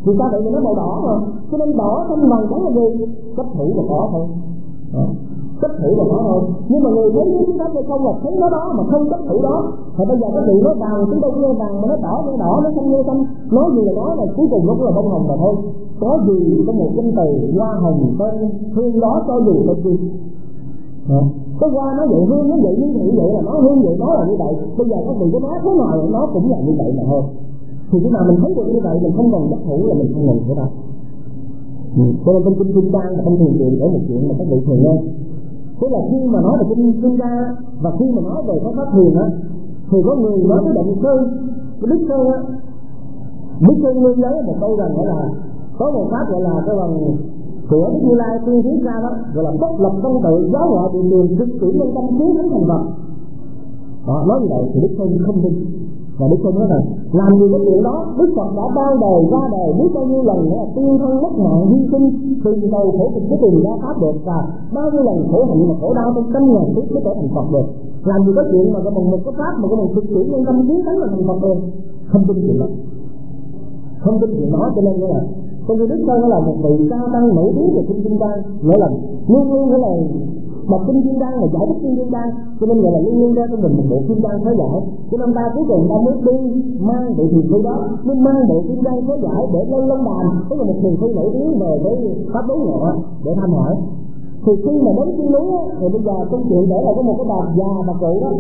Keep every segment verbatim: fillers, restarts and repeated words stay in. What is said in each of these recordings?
Vì sao vậy? Vì nó màu đỏ mà, cho nên đỏ xanh vàng trắng là gì? Chấp thủ là có thôi. Đó. Chấp thủ là có thôi. Nhưng mà người thấy cái pháp hay không là thấy nó đó mà không chấp thủ đó. Thì bây giờ cái gì nó vàng chúng đâu nghe vàng mà nó đỏ nghe đỏ, nó xanh nghe xanh, nói gì là nói là cuối cùng nó cũng là bông hồng mà thôi. Có gì có một danh từ hoa hồng tên hương đó cho dù tên gì. Cái hoa nó vậy, hương nó vậy, như vậy vậy là nó hương vậy, nó là như vậy. Bây giờ các vị có nói thế nào nó cũng là như vậy mà thôi. Thì khi nào mình thấy được như vậy mình không còn chấp thủ là mình không ngừng nữa đâu. Ừ. Cho nên trong kinh Kim Cang và trong thường truyền có một chuyện mà các vị thường nghe. Tức là khi mà nói về kinh Kim Cang và khi mà nói về pháp thiền á, thì có người nói với Định Sơn, cái Đức Sơn á, Đức Sơn nguyên lấy một câu rằng gọi là có một pháp gọi là cái bằng của Như Lai tuyên thuyết ra đó, gọi là bất lập công tự giáo ngọ điện đường thực tiễn nhân tâm cứu thánh thành vật. Đó, nói như vậy thì Đức Sơn không tin. Và Đức Sơn nói rằng làm gì cái chuyện đó, Đức Phật đã ban đời ra đời biết bao nhiêu lần nữa là tiên thân mất mạng hy sinh từ đầu khổ cực cái tìm ra pháp được, và bao nhiêu lần khổ hạnh và khổ đau trong trăm ngàn kiếp mới trở thành Phật được. Làm gì có chuyện mà có một cái pháp mà có một thực tiễn nhân tâm cứu thánh là thành Phật được. Không tin chuyện đó, không tin chuyện đó. Cho nên là con Đức Sơn là một vị cao tăng nổi tiếng về kinh Kim Cang, nghĩa là luôn luôn cái là đọc kinh Kim Cang là giải thích kinh Kim Cang, cho nên gọi là luôn luôn ra cho mình một bộ Kim Cang thế giải. Cho nên ta cuối cùng ta mới đi mang bộ thiền sư đó, mới mang bộ Kim Cang thế giải để lên Long Đàm, tức là một thiền sư nổi tiếng về với pháp đối ngộ để tham hỏi. Thì khi mà đến chân núi thì bây giờ câu chuyện để là có một cái bà già bà cụ đó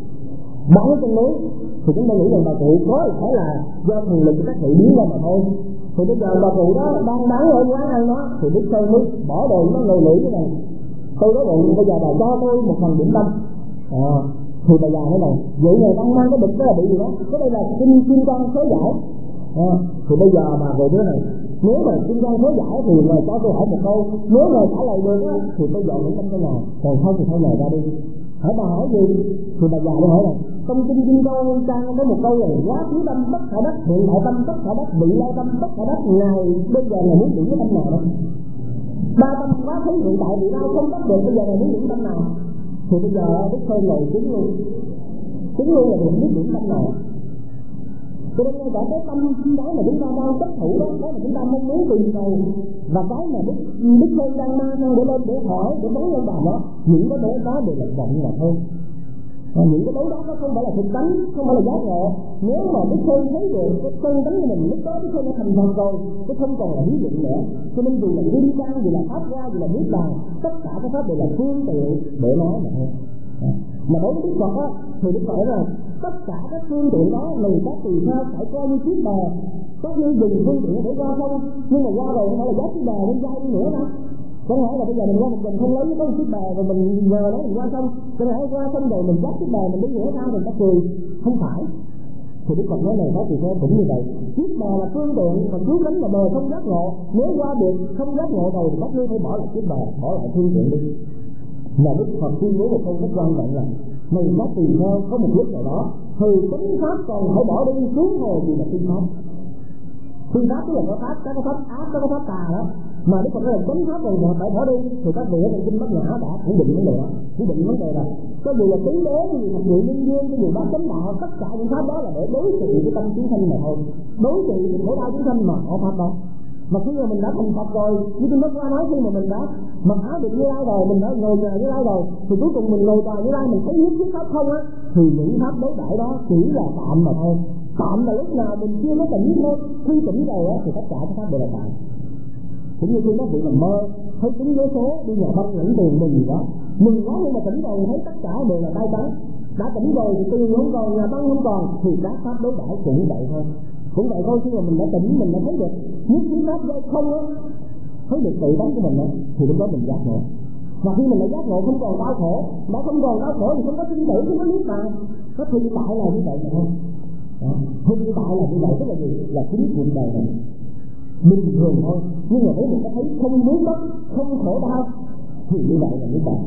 bắn ở chân núi, thì chúng ta nghĩ rằng bà cụ có phải là do thần lực các vị biến ra mà thôi. Thì bây giờ bà cụ đó đang bán ở quán ăn đó, thì Đức Sơn mới bỏ đồ nó ngồi lưỡi cái này. Tôi nói rằng bây giờ bà cho tôi một phần điểm tâm. À, thì bà già nói này, vậy này đang mang cái bịch đó là bị gì đó? Cái đây là kinh Kim Cang số giải. À, thì bây giờ bà về đứa này, nếu mà Kim Cang số giải thì ngài cho tôi hỏi một câu, nếu ngài trả lời được á thì tôi dọn điểm tâm cho ngài, còn không thì thôi ngài ra đi. Hỏi bà hỏi gì? Thì bà già mới hỏi là trong kinh Kim Cang có một câu là quá khứ tâm bất khả đắc, hiện tại tâm bất khả đắc, vị lai tâm bất khả đắc, ngài bây giờ ngài muốn điểm cái tâm nào đó? Ba tâm quá khứ hiện tại vị lai không đắc được, bây giờ ngài muốn điểm tâm nào? Thì bây giờ Đức Sơn ngồi chứng luôn, chứng luôn là mình biết điểm tâm nào. Cho nên ngay cả cái tâm cái mà chúng ta đang chấp thủ đó, cái mà chúng ta mong muốn tìm cầu, và cái mà Đức Đức Sơn đang mang sang để lên để hỏi để vấn lên bàn đó, những cái đó đó đều là vọng mà thôi. À, những cái đấy đó nó không phải là thực tánh, không phải là giác ngộ. Nếu mà Đức Sơn thấy được cái chân tánh của mình, lúc đó Đức Sơn đã thành Phật rồi, chứ không còn là ví dụ nữa. Cho nên dù là Kim Cang, dù là pháp ra, dù là niết bàn, tất cả các pháp đều là phương tiện để nói mà thôi. À, mà đối với Đức Phật á, thì Đức Phật là tất cả các phương tiện đó mình các tùy theo phải coi như chiếc bè, có như dùng phương tiện để qua không, nhưng mà qua rồi không phải là giá chiếc bè nên dai đi nữa đâu. Chẳng hỏi là bây giờ mình qua một mình không lấy có một chiếc bè rồi mình nhờ đó mình qua sông, cho nên hãy qua sông rồi mình dắt chiếc bè mình đi nữa sao mình ta cười, không phải. Thì Đức Phật nói này có tùy theo cũng như vậy, chiếc bè là phương tiện và cứu cánh là bờ không giác ngộ, nếu qua được không giác ngộ rồi thì các ngươi phải bỏ lại chiếc bè, bỏ lại phương tiện đi. Là Đức Phật tuyên bố một câu rất quan trọng là mình có tùy theo có một lúc nào đó thì tính pháp còn phải bỏ đi, xuống hồ gì là phương pháp. Phương pháp tức là có pháp, các cái pháp ác, các cái pháp tà đó. Mà Đức Phật nói là tính pháp rồi mà phải bỏ đi, thì các vị ở trong kinh Bát Nhã đã khẳng định vấn đề đó, khẳng định vấn đề là cho dù là tứ đế, cho dù là ngự nhân duyên, cho dù bát chánh đạo, tất cả những pháp đó là để đối trị cái tâm chúng sanh mà thôi, đối trị cái khổ đau chúng sanh mà có pháp đó. Mà khi mà mình đã thành Phật rồi, như tôi nói nói khi mà mình đã mặc áo được Như Lai rồi, mình đã ngồi nhà Như Lai rồi, thì cuối cùng mình ngồi tòa Như Lai mình thấy nhất thiết pháp không á, thì những pháp đối đãi đó chỉ là tạm mà thôi. Tạm là lúc nào mình chưa có tỉnh thôi, khi tỉnh rồi á thì tất cả các pháp đều là tạm. Cũng như khi các vị mình mơ thấy tính vé số đi nhà băng lãnh tiền mình gì đó, mình nói nhưng mà tỉnh rồi thấy tất cả đều là tay trắng. Đã tỉnh rồi thì tiền không còn, nhà băng không còn, thì các pháp đối đãi cũng vậy thôi. Cũng vậy thôi, khi mà mình đã tỉnh mình đã thấy được nhất thiết pháp do không á, thấy được tự tánh của mình á, thì lúc đó mình giác ngộ. Và khi mình đã giác ngộ không còn đau khổ, đã không còn đau khổ thì không có sinh tử, không có niết bàn. Có thực tại là như vậy mà thôi. Thực tại là như vậy, tức là gì? Là chính cuộc đời này bình thường thôi, nhưng mà nếu mình có thấy không muốn mất, không khổ đau thì như vậy là niết bàn.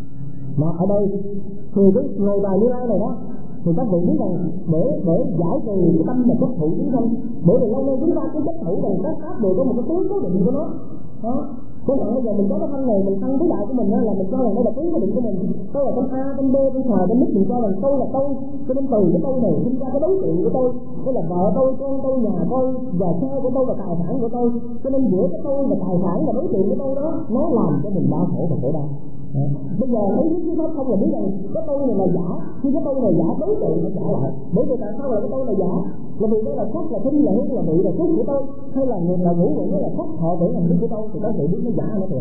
Mà ở đây thì cái ngồi bài Như Lai này đó, thì các vị biết rằng để để giải trừ cái tâm mà chấp thủ chúng sanh, bởi vì lâu nay chúng ta cứ chấp thủ rằng các pháp đều có một cái tướng cố định của nó, đó. Cái này bây giờ mình có cái thân này, mình thân với đại của mình là mình cho rằng đây là tiếng của định của mình. Tôi là con A, con B, con H, con X, mình cho rằng tôi là tôi. Cho nên từ cái tôi này sinh ra cái đối tượng của tôi. Đây là vợ tôi, con tôi, nhà tôi, và xe của tôi và tài sản của tôi. Cho nên giữa cái tôi và tài sản và đối tượng của tôi đó, nó làm cho mình đau khổ và khổ đau. À, bây giờ lấy những cái không là biết rằng cái tôi này là giả, khi cái tôi này giả đối tượng nó giả lại. Bởi vì tại sao là cái tôi là giả? Là vì đây là sắc, là thinh, là hương, là vị, là xúc của tôi, hay là người là ngũ nguyện, hay là sắc họ để làm cái của tôi, thì có thể biết nó giả nó được.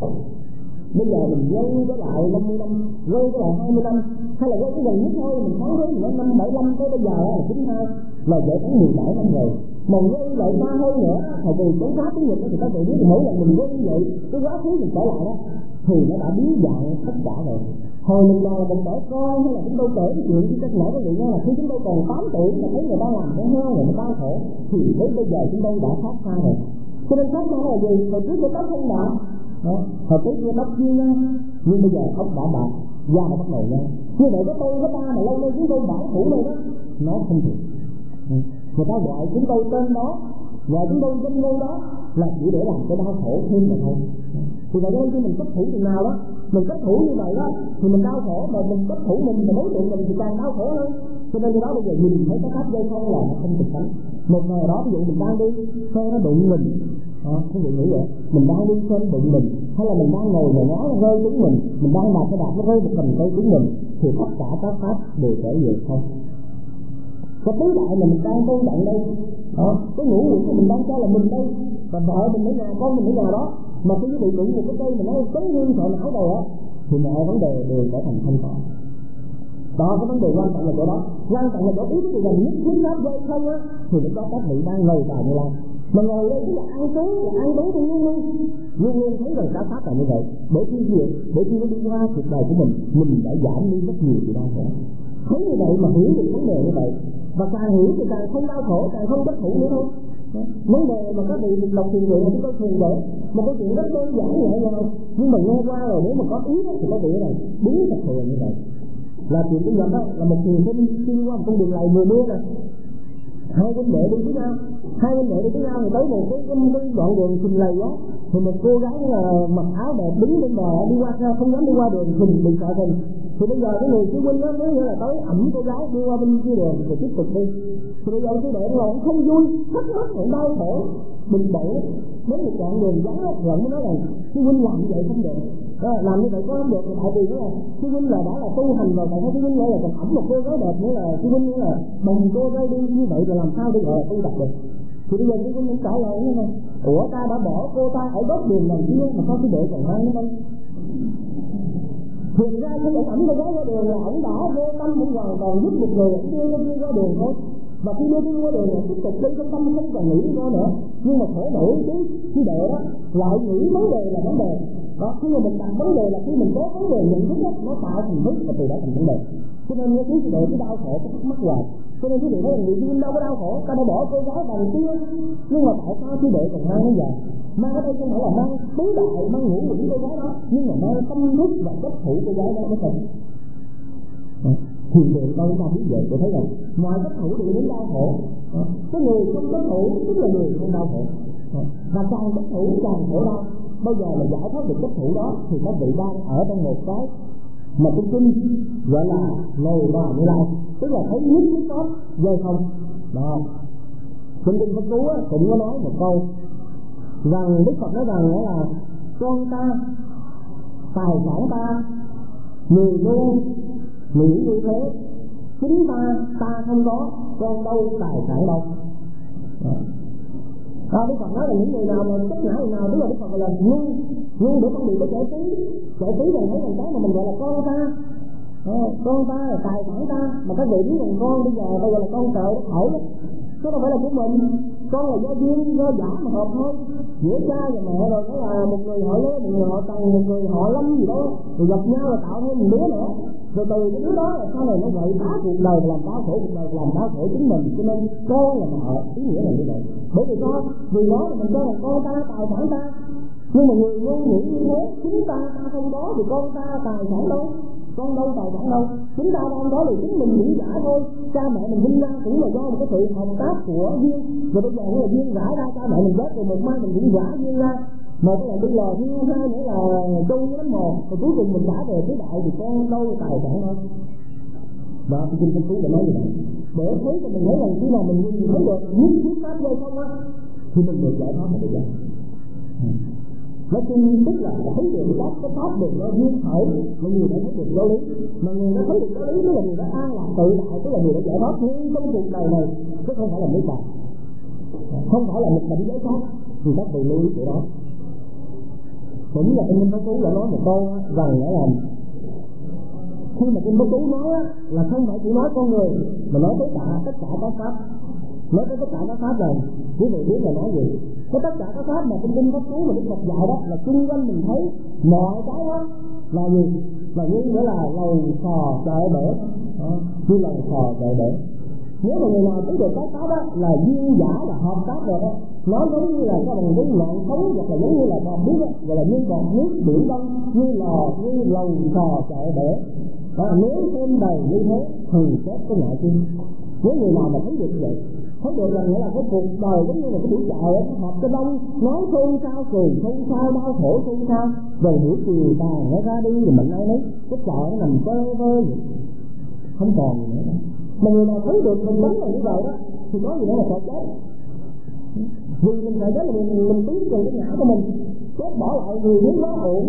Bây giờ mình quay cái lại năm mươi năm, quay cái lại hai mươi năm, hay là quay cái gần nhất thôi, mình tháng đến nữa năm bảy năm tới bây giờ là chín hai, là vậy tháng mười bảy năm rồi. Mà quay lại xa hơn nữa, hồi từ chống phá tiếng Nhật thì các bạn biết mỗi lần mình quay như vậy, cái quá khứ mình trở lại đó, thì nó đã biến dạng tất cả rồi. Hồi mình là mình đỡ coi hay là chúng tôi kể cái chuyện với các nhỏ các vị nghe là khi chúng tôi còn tám tuổi mà thấy người ta làm cái heo người ta khổ, thì đến bây giờ chúng tôi đã khác xa rồi. Cho nên khác xa là gì? Hồi trước tôi tóc không đã, hồi trước tôi tóc chia nha, nhưng bây giờ tóc đã bạc, da nó bắt đầu nha. Như vậy cái tôi cái ta mà lâu nay chúng tôi bảo thủ đây đó, nó không được. Người ta gọi chúng tôi tên đó, gọi chúng tôi danh ngôn đó là chỉ để làm cái đau khổ thêm mà thôi. Thì vậy nên khi mình cấp thủ chừng nào đó, mình cấp thủ như vậy đó, thì mình đau khổ, mà mình cấp thủ mình và đối tượng mình thì càng đau khổ hơn. Cho nên đó bây giờ nhìn thấy cái pháp dây không là không thực tánh. Một ngày đó ví dụ mình đang đi xe nó đụng mình, à, quý vị nghĩ vậy, mình đang đi xe nó đụng mình, hay là mình đang ngồi ngồi ngó nó rơi trúng mình, mình đang đạp cái đạp nó rơi một phần rơi trúng mình, thì tất cả các pháp đều trở về không. Cái tứ đại mà mình đang tôn trọng đây, đó, cái ngũ nguyện của mình đang cho là mình đây, và vợ mình ở nhà, con mình ở nhà đó, mà khi bị đụng một cái cây mà nó chấn hương sợ não rồi á, thì mọi vấn đề đều trở thành thanh tịnh. Đó, cái vấn đề quan trọng là chỗ đó, quan trọng là chỗ ý thức rằng nhất thiết pháp dây không á, thì lúc đó các vị đang ngồi vào như lai, mà ngồi đây tức là ăn tối, ăn tối thì luôn luôn, luôn luôn thấy rằng các pháp là như vậy. Bởi khi gì? Bởi khi nó đi qua cuộc đời của mình, mình đã giảm đi rất nhiều sự đau khổ. Thấy như vậy mà hiểu được vấn đề như vậy, và càng hiểu thì càng không đau khổ, càng không bất thủ nữa thôi. Vấn đề mà các vị đọc thiền nguyện là chúng tôi thường để một câu chuyện rất đơn giản nhẹ nhàng, nhưng mà nghe qua rồi nếu mà có ý thì các vị này đúng thật sự như vậy. Là chuyện của Nhật đó, là một thiền sinh xuyên qua một con đường lầy mùa mưa này, hai huynh đệ đi với nhau, hai huynh đệ đi với nhau thì tới một cái, cái, cái đoạn đường thình lầy đó, thì một cô gái là mặc áo đẹp đứng bên bờ đi qua không dám đi qua đường thình bị sợ thình. Thì bây giờ cái người sư huynh đó mới là tới ẩm cô gái đi qua bên kia đường rồi tiếp tục đi. Thì bây giờ sư đệ lòng không vui, thắc mắc cũng đau khổ, bình bổ đến một đoạn đường vắng lắm mới nói rằng sư huynh làm như vậy không được. Đó, làm như vậy có không được, tại vì là sư huynh là đã là tu hành rồi, tại sao sư huynh lại là còn ẩm một cô gái đẹp nữa, là sư huynh nữa là bồng cô gái đi như vậy rồi làm sao để gọi là tu tập được. Thì bây giờ sư huynh cũng trả lời như này, ủa ta đã bỏ cô ta ở góc đường này kia mà sao sư đệ còn mang nó đây. Thường ra cái ổng ẩm cô gái qua đường là ổng đã vô tâm cũng hoàn toàn giúp một người ổng đưa đi qua đường thôi. Và khi đưa đi qua đường là tiếp tục đi trong tâm không còn nghĩ nữa nữa. Nhưng mà khổ nổi chứ sư đệ đó lại nghĩ vấn đề là vấn đề. Đó, khi mà mình đặt vấn đề là khi mình có vấn đề nhận thức đó, nó tạo thành thức và từ đó thành vấn đề. Cho nên như quý sư đệ cái đau khổ cái thắc mắc hoài. Cho nên quý vị nói là người tiên đâu có đau khổ, ta đã bỏ cô gái bằng kia. Nhưng mà tại sao sư đệ còn mang nó giờ? Mang ở đây không phải là mang tứ đại, mang ngũ nguyện cô gái đó, nhưng mà mang tâm thức và chấp thủ cô gái đó mới thành. Thiền đường đâu ta biết vậy, tôi thấy rằng ngoài chấp thủ thì đến đau khổ. Cái người không chấp thủ tức là người không đau khổ. Và càng chấp thủ càng khổ đau. Bây giờ là giải thoát được chấp thủ đó thì các vị đang ở trong một cái mà cái kinh gọi là ngồi vào như lai, tức là thấy nhất nhất có dây không đó. Trong kinh Pháp Cú cũng có nói một câu rằng Đức Phật nói rằng đó là con ta, tài sản ta, người nuôi nghĩ như thế, chính ta ta không có, con đâu tài sản đâu. Đó, Đức Phật nói là những người nào mà tất cả người nào, tức là Đức Phật là nuôi nuôi để không bị cái trẻ tí, trẻ tí là thấy rằng cái mà mình gọi là con ta, à, con ta là tài sản ta, mà các vị biết rằng con bây giờ bây giờ là con trợ để khởi đó, chứ không phải là của mình, con là do duyên do giả mà hợp thôi, giữa cha và mẹ rồi đó là một người họ Lê, một người họ Tần, một người họ Lâm gì đó, rồi gặp nhau là tạo thêm một đứa nữa, rồi từ cái đứa đó là sau này nó vậy phá cuộc đời làm đau khổ cuộc đời làm đau khổ chính mình, cho nên con là mẹ, ý nghĩa là như vậy. Bởi vì sao? Vì đó là mình cho rằng con ta tài sản ta, nhưng mà người luôn nghĩ như thế, chính ta ta không có thì con ta tài sản đâu, con đâu tài sản đâu, chúng ta đang có là chính mình diễn giả thôi. Cha mẹ mình sinh ra cũng là do một cái sự hợp tác của duyên, rồi bây giờ nó là duyên giả ra cha mẹ mình chết rồi một mai mình diễn giả duyên ra, một là đi lò thứ hai nữa là tu với lắm một, rồi cuối cùng mình trả về cái đại thì con đâu tài sản đâu. Đó, thì kinh Phú đã nói như vậy để thấy cho mình thấy rằng khi nào mình nhìn thấy được nhất thiết pháp đây không á thì mình được giải thoát mà được giải. Nói chung tức là thấy được các cái pháp được nó duyên khởi, mà người đã thấy được giáo lý, mà người đã thấy được giáo lý tức là người đã an lạc tự tại, tức là người đã giải thoát ngay trong cuộc đời này, chứ không phải là mấy bài, không phải là một bệnh giấy khác. Thì các vị lưu ý chỗ đó. Cũng là Kinh Pháp Cú đã nói một câu rằng là khi mà Kinh Pháp Cú nói là không phải chỉ nói con người mà nói tới cả tất cả các pháp, nói tới tất cả các pháp này quý vị biết là nói gì? Cái tất cả các pháp mà trong Kinh Pháp Cú mà Đức Phật dạy đó là chung quanh mình thấy mọi cái đó là gì? Là như nghĩa là lầu sò chợ bể, như lầu sò chợ bể. Nếu mà người nào thấy được cái pháp đó là duyên giả, là hợp pháp rồi đó, nó giống như là cái bằng cái ngọn sống, hoặc là giống như là bọt nước, gọi là như bọt nước biển đông, như lò, như lầu sò chợ bể. Đó, nếu xem đầy như thế thì xét cái ngại chi. Nếu người nào mà thấy được vậy, thấy được rằng nghĩa là cái cuộc đời giống như là cái buổi chợ ấy, họp cái đông nói xôn xao, cười xôn xao, đau khổ xôn xao, rồi buổi chiều tàn nó ra đi rồi mình ai nấy, cái chợ nó nằm vơ vơ không còn gì nữa. Mà người nào thấy được mình đúng là như vậy đó thì có gì đó là sợ chết. Vì mình sợ chết là mình mình biết từ cái ngã của mình, chết bỏ lại người biết nó ổn,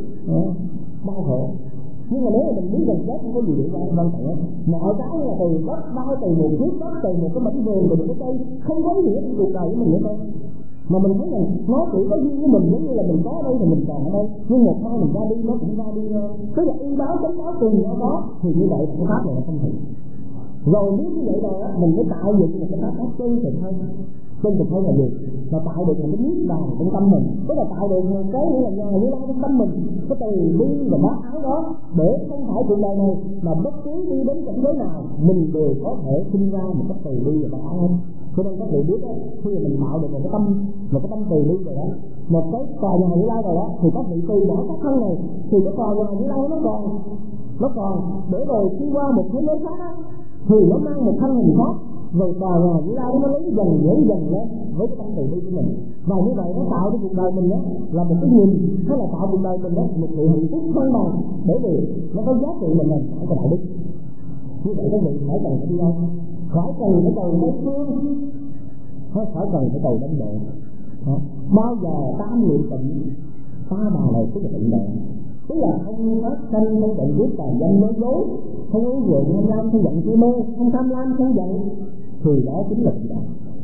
đau khổ. Nhưng mà nếu mà mình biết rằng chết không có gì để ra quan trọng hết, mọi cái là từ đất đai, từ một chiếc đất, từ một cái mảnh vườn, từ một cái cây, không có gì hết trong cuộc đời của mình nữa đâu. Mà mình thấy rằng nó chỉ có duyên với mình, giống như là mình có ở đây thì mình còn ở đây, nhưng một mai mình ra đi nó cũng ra đi thôi. Tức là y báo chánh báo cùng nó có, thì như vậy cái pháp này là không thể. Rồi nếu như vậy rồi á, mình mới tạo dựng một cái pháp pháp chân thực hơn. Chân thực hơn là gì? Là tạo được một cái niết bàn trong tâm mình, tức là tạo được một cái như là nhà như lai trong tâm mình, cái từ bi và bác ái đó, để không phải cuộc đời này mà bất cứ đi đến cảnh giới nào mình đều có thể sinh ra một cái từ bi và bác ái hơn. Cho nên các vị biết đó, khi mình tạo được một cái tâm, một cái tâm từ bi rồi đó, một cái tòa nhà như lai rồi đó, thì các vị từ bỏ cái thân này, thì cái tòa nhà như lai nó còn, nó còn để rồi khi qua một thế giới khác á, thì nó mang một thân hình khác, rồi tòa nhà như lai nó lấy dần dần dần lên với cái tâm từ bi của mình. Và như vậy nó tạo cho cuộc đời mình đó là một cái nhìn, hay là tạo cuộc đời mình đó một sự hạnh phúc cân bằng, bởi vì nó có giá trị mình này ở cái đạo đức. Như vậy các vị phải cần phải đi đâu? Khỏi cần phải cầu mấy phương, khỏi cần phải cầu đánh độ. Bao giờ tam niệm tịnh, ta bà này tức là tịnh độ, tức là không phát sanh, không giận giết, tàn dâm nói dối, không uống rượu, không lam, không giận chi mê, không tham lam, không giận, thì đó chính là tịnh độ.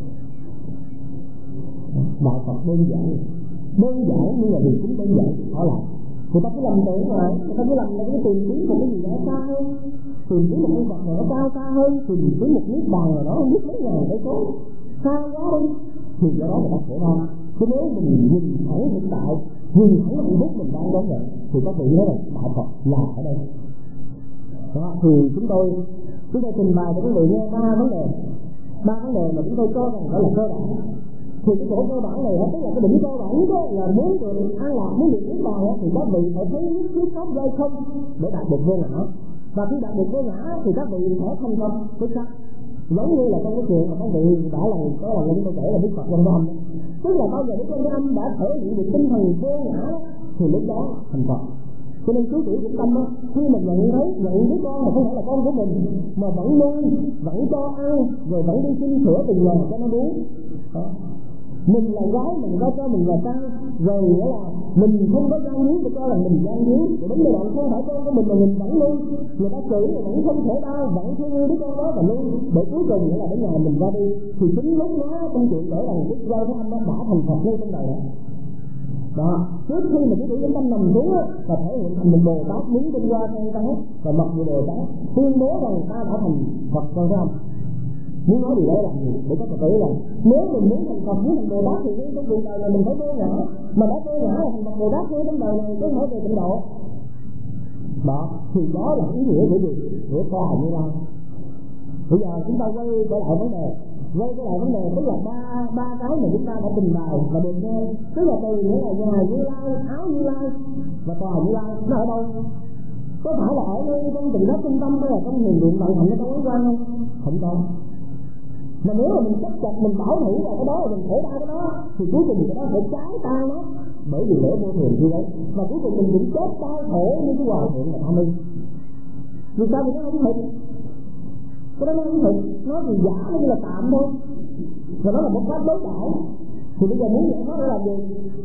Đạo Phật đơn giản, đơn giản nhưng là vì chính đơn giản khó làm. Người ta cứ lầm tưởng mà, người ta cứ lầm là cái tìm kiếm một cái gì đó xa hơn, tìm kiếm một con vật nào nó cao xa hơn, tìm kiếm một niết bàn nào đó không biết mấy ngàn cái số xa quá đi, thì do đó người ta khổ đau. Chứ nếu mình nhìn thẳng hiện tại, nhìn thẳng hạnh phúc mình đang đón nhận, thì có thể nói là đạo Phật là ở đây. Đó, thì chúng tôi chúng tôi trình bày cho quý vị nghe ba vấn đề, ba vấn đề mà chúng tôi cho rằng đó là cơ bản. Thì cái chỗ cơ bản này tức là cái đỉnh cơ bản đó là muốn được an lạc, muốn được niết bàn thì các vị phải thấy nhất thiết pháp dây không để đạt được vô ngã. Và khi đạt được vô ngã thì các vị sẽ thành công xuất sắc. Giống như là trong cái chuyện mà các vị đã lần có lần chúng tôi kể là Đức Phật Quan Âm, tức là bao giờ Đức Quan Âm đã thể hiện được tinh thần vô ngã thì lúc đó thành Phật. Cho nên cứ tự yên tâm á, khi mình nhận thấy nhận đứa con mà không phải là con của mình mà vẫn nuôi, vẫn cho ăn, rồi vẫn đi xin sữa từng ngày cho nó uống. Mình là gái mình có cho mình là trai, rồi nghĩa là mình không có gian dối, cho là mình gian dối, rồi đến giai đoạn không phải con của mình mà mình vẫn nuôi, người ta chửi rồi vẫn không thể đau, vẫn thương yêu đứa con đó và nuôi, để cuối cùng nghĩa là đến nhà mình ra đi, thì chính lúc đó trong chuyện để rằng Đức Giai Thế Âm nó đã thành Phật ngay trong đời đó. Đó, trước khi mà cái tiểu tâm nằm xuống á, là thể hiện thành một Bồ Tát đứng trên qua con trắng và mặc dù Bồ Tát tuyên bố rằng ta đã thành Phật con Thế Âm. Muốn nói điều đó là gì? Để các Phật tử là nếu mình muốn thành Phật, muốn thành Bồ Tát thì trong cuộc đời này mình phải vô ngã, mà đã vô ngã là thành Phật Bồ Tát ngay trong đời này, chứ không phải về tịnh độ. Đó, thì đó là ý nghĩa của gì? Của Tòa Như Lai. Bây giờ chúng ta quay trở lại vấn đề, quay trở lại vấn đề tức là ba ba cái mà chúng ta đã trình bày và được nghe, tức là từ nghĩa là nhà Như Lai, áo Như Lai và Tòa Như Lai nó ở đâu? Có phải là ở ngay trong tỉnh đất trung tâm hay là trong hiền điện vận hành nó có quán quan không? Không có. Mà nếu mà mình chấp chặt mình bảo thủ vào cái đó rồi mình khổ đau cái đó thì cuối cùng cái đó phải trái ta nó, bởi vì lễ vô thường như đấy, mà cuối cùng mình cũng chết đau khổ như cái hòa thượng là tham ly. Vì sao? Vì nó không thật, cái đó nó không thật, nó thì giả như là tạm thôi, và nó là một pháp đối đãi. Thì bây giờ muốn dạy nó để làm gì?